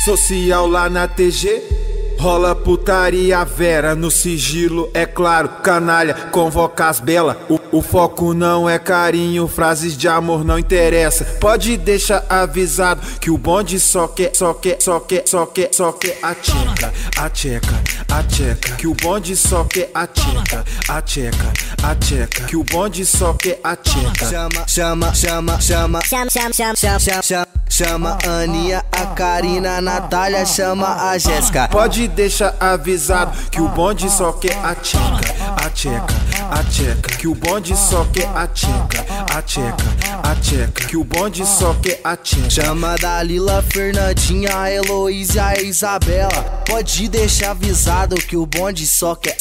Social lá na TG, rola putaria vera, no sigilo é claro, canalha, convoca as belas. O foco não é carinho, frases de amor não interessa. Pode deixar avisado que o bonde só quer a tcheca, a tcheca, a tcheca. Que o bonde só quer a tcheca, a tcheca, a tcheca. Que o bonde só quer a tcheca. Chama a Aninha, a Karina, a Natália, chama a Jéssica. Pode deixar avisado que o bonde só quer a tcheca, a tcheca, a tcheca. Que o bonde só quer a tcheca, a tcheca, a tcheca. Que o bonde só quer a tcheca. Chama a Dalila, Fernandinha, a Heloísa, a Isabela. Pode deixar avisado que o bonde só quer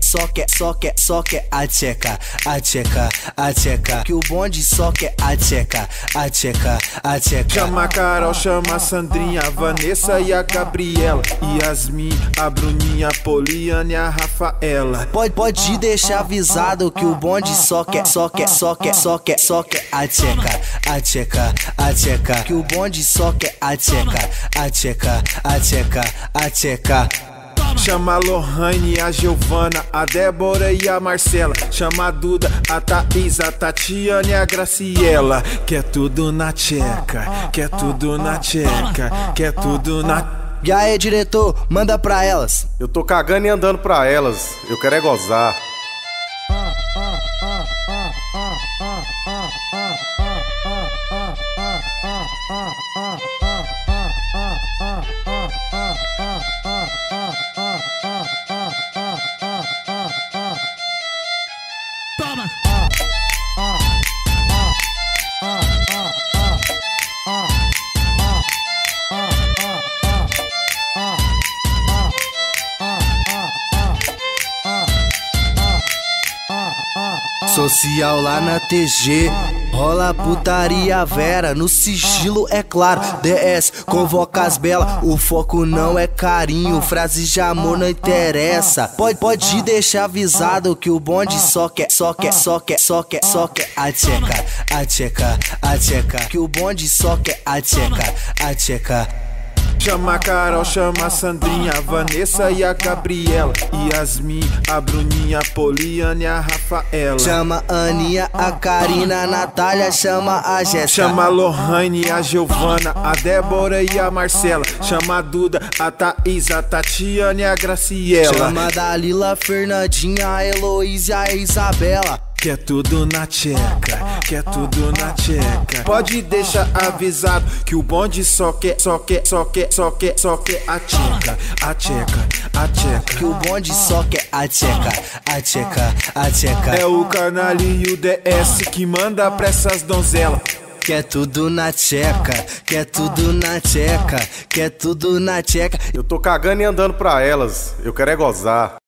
a tcheca, a tcheca, a tcheca. Que o bonde só quer a tcheca, a tcheca, a tcheca. Chama a Carol, chama a Sandrinha, a Vanessa e a Gabriela, Yasmin, a Bruninha, a Poliana e a Rafaela. Pode deixar avisado que o bonde só quer a tcheca, a tcheca, a tcheca. Que o bonde só quer a tcheca, a tcheca, a tcheca, a tcheca. Chama a Lohane, a Giovana, a Débora e a Marcela. Chama a Duda, a Thaís, a Tatiana e a Graciela. Quer tudo na tcheca, quer tudo na tcheca, quer tudo na... E aí, diretor, manda pra elas. Eu tô cagando e andando pra elas, eu quero é gozar. Social lá na TG, rola putaria vera, no sigilo é claro. DS, convoca as belas, o foco não é carinho, frases de amor não interessa. Pode deixar avisado que o bonde só quer a tcheca, a tcheca, a tcheca. Que o bonde só quer a tcheca, a tcheca. Chama a Carol, chama a Sandrinha, a Vanessa e a Gabriela, Yasmin, a Bruninha, a Poliana e a Rafaela. Chama a Aninha, a Karina, a Natália, chama a Jéssica. Chama a Lohane, a Giovana, a Débora e a Marcela. Chama a Duda, a Thaís, a Tatiana e a Graciela. Chama a Dalila, Fernandinha, a Heloísa, a Isabela. Quer tudo na tcheca, quer tudo na tcheca. Pode deixar avisado que o bonde só quer a tcheca, a tcheca, a tcheca. Que o bonde só quer a tcheca, a tcheca, a tcheca. É o Canalha e o DS que manda pra essas donzelas. Quer tudo na tcheca, quer tudo na tcheca, quer tudo na tcheca. Eu tô cagando e andando pra elas, eu quero é gozar.